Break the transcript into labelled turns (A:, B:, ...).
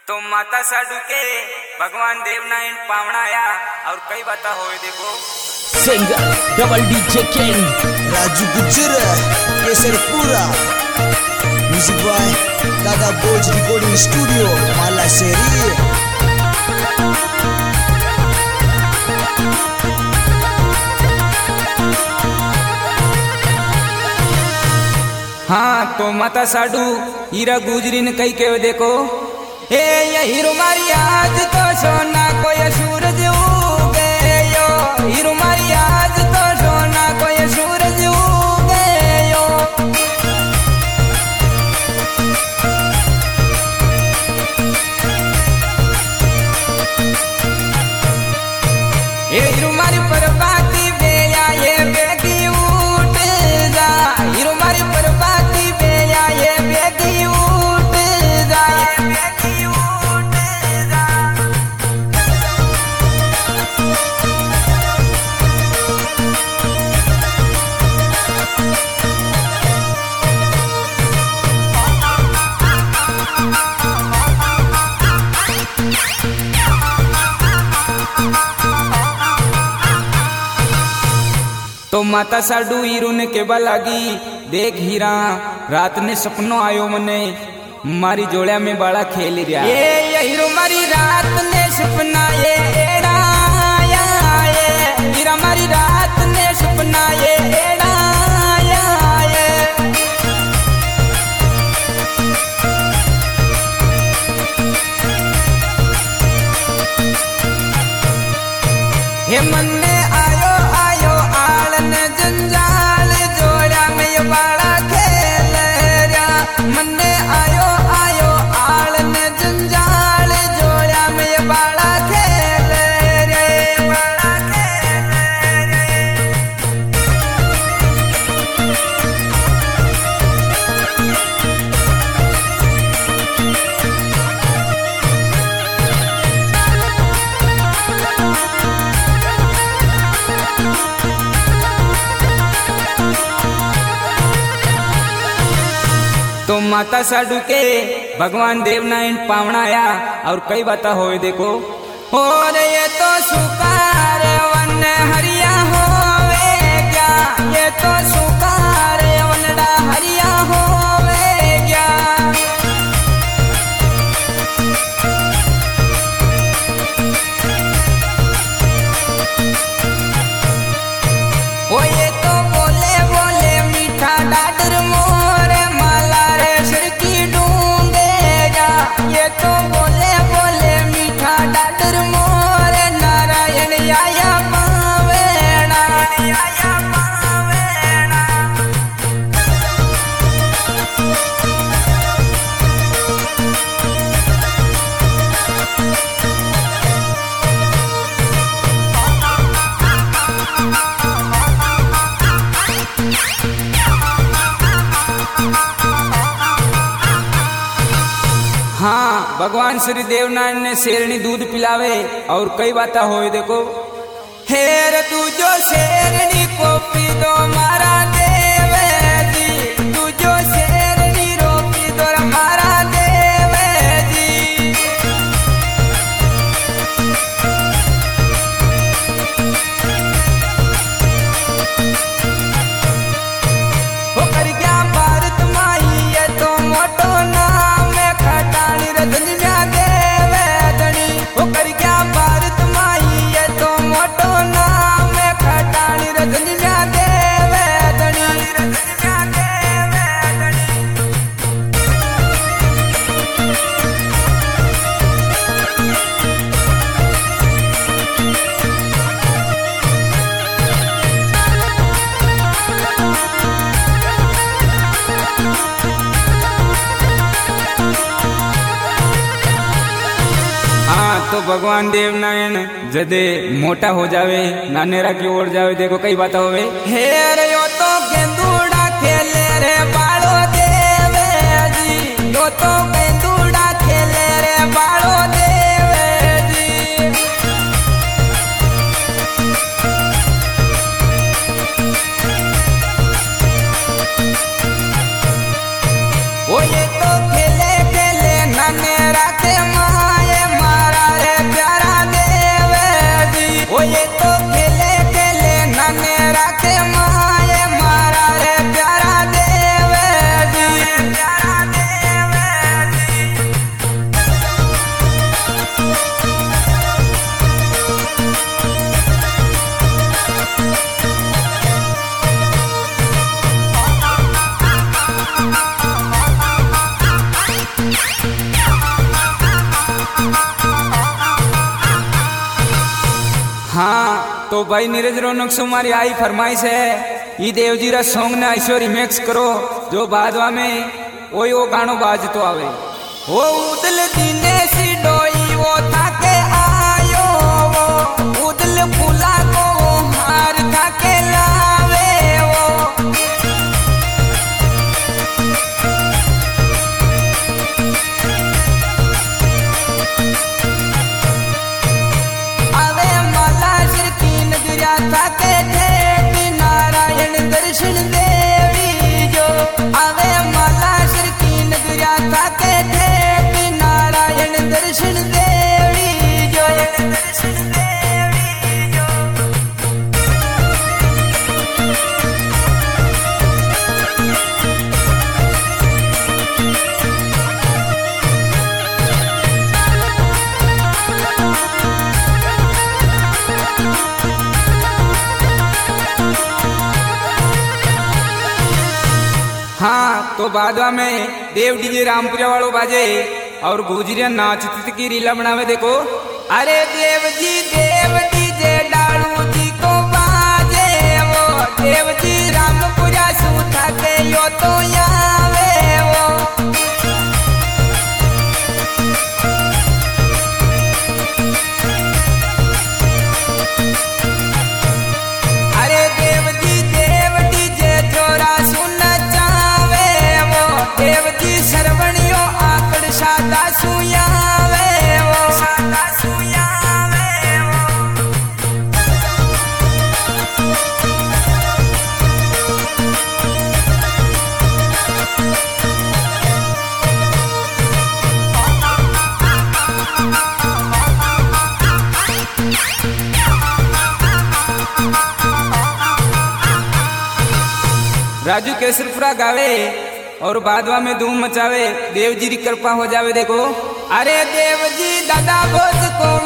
A: तो माता साडू के भगवान देवनारायण पावनाया और कई बात होए देखो
B: singer double DJ king
C: Raju Gujjar Kesarpura music boy दादा बोज रिकॉर्डिंग स्टूडियो माला शेरी।
A: हाँ तो माता साडू हीरा गुजरी ने कई के देखो हे ये हीरो मारी आज तो सोना कोई सूरज उगे यो हीरो मारी आज तो सोना कोई सूरज उगे यो हीरो मारी परबाती बेया ये बेगी उठ जा हीरो मारी परबाती बेया ये बेगी उठ जा बेगी उठ जा। तो माता साडू हीरो ने केबा लागी देख हीरा रात ने सपनो आयो मने मारी जोड़िया में बड़ा खेल रहा ये हीरो मारी रात ने सपना ये एड़ा आया ये हीरा मारी रात ने सपना ये एड़ा आया ये मन ने आयो आयो आलन जंजाल जोड़ा में ये बड़ा खेल रहा मन ने आयो आयो आलन जंजाल जोड़ा में ये बड़ा खेल रे बड़ा खेल रे। तो माता साडू के भगवान देवनारायण पावनाया और कई बात होए देखो और ये तो सुकार वन हरिया होवे क्या ये तो सुकार वनडा हरिया होवे क्या ओ ये तो बोले बोले मीठा डाडर मोरे माला रे सिर की ढूंढेगा ये तो बोले बोले मीठा डाडर मोरे नारायण आया पावेना आया पावेना। हाँ भगवान श्री देवनारायण ने शेरनी दूध पिलावे और कई बात होए देखो हेर तू जो शेरनी को पी दो मारा देवे जी तू जो शेरनी रो पी दो मारा देवे जी। हो कर क्या भारत माई ये तो मोटो नाम है खटानी रे दुनिया देवे धनी हो कर क्या भारत माई ये तो मोटो नाम है खटानी रे दुनिया देवे धनी दुनिया देवे धनी। हाँ तो भगवान देवनारायण जदे मोटा हो जावे नानेरा की ओर जावे देखो कई बात होवे हेर यो तो गेंदूड़ा खेले रे बालो देवे जी यो तो गेंदूड़ा खेले रे बालो देवे जी। ओ ये तो खेले खेले नानेरा के माँ तो भाई नीरज रोनक सुमारी आई फरमाइश है ये देवजी रा सॉन्ग ने ऐसो रिमिक्स करो जो बादवा में वो गानो बाज तो आवे वो उदल दिने सी डोई वो थाके आयो वो उदल फूला को हार थाके लावे वो आवे माला सिर की नगरिया थाके थे नारायण दर्शन देवी जो आवे माला सिर की नगरिया थाके थे नारायण दर्शन देवी जो दर्शन देवी जो हाँ तो बादवा में देव डीजे रामपुरा वालों बाजे और गुजरिया नाचती की रीला बनावे देखो अरे देव डीजे डालू जी को बाजे वो देव जी रामपुरा सूथा के यो तो आवे वो अरे देव डीजे जोरा सुन चावे वो देव जी सरवणियो आकड़ सादा सुयावे वो सादा सुयावे वो राजू केसरपुरा गावे और बादवा में धूम मचावे देव जी की कृपा हो जावे देखो अरे देव जी दादा भोज को